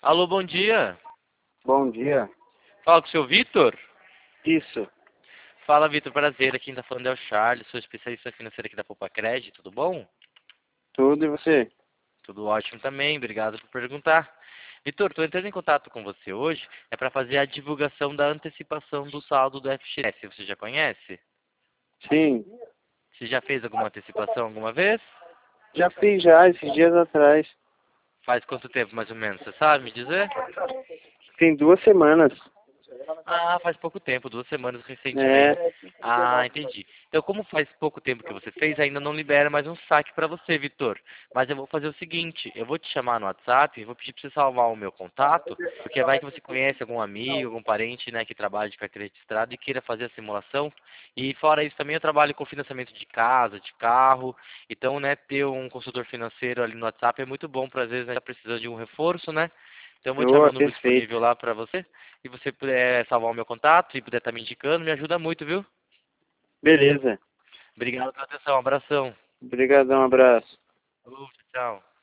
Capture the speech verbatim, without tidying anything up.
Alô, bom dia. Bom dia. Fala com o seu Vitor? Isso. Fala, Vitor, prazer. Aqui quem tá falando é o Charles, sou especialista financeiro aqui da Poupa Cred, tudo bom? Tudo e você? Tudo ótimo também, obrigado por perguntar. Vitor, estou entrando em contato com você hoje, é para fazer a divulgação da antecipação do saldo do F G S. Você já conhece? Sim. Você já fez alguma antecipação alguma vez? Já fiz já, esses dias atrás. Faz quanto tempo, mais ou menos? Você sabe me dizer? Tem duas semanas. Ah, faz pouco tempo, duas semanas recentemente. É. Ah, entendi. Então, como faz pouco tempo que você fez, ainda não libera mais um saque para você, Vitor. Mas eu vou fazer o seguinte, eu vou te chamar no WhatsApp, vou pedir para você salvar o meu contato, porque vai que você conhece algum amigo, algum parente, né, que trabalha de carteira registrada e queira fazer a simulação. E fora isso, também eu trabalho com financiamento de casa, de carro. Então, né, ter um consultor financeiro ali no WhatsApp é muito bom para às vezes, né, tá precisando de um reforço, né? Então, eu vou te chamar Boa, o número perfeito. disponível lá para você. Se você puder salvar o meu contato e puder estar me indicando, me ajuda muito, viu? Beleza. Obrigado pela atenção, um abração. Obrigadão, abraço. Falou, tchau.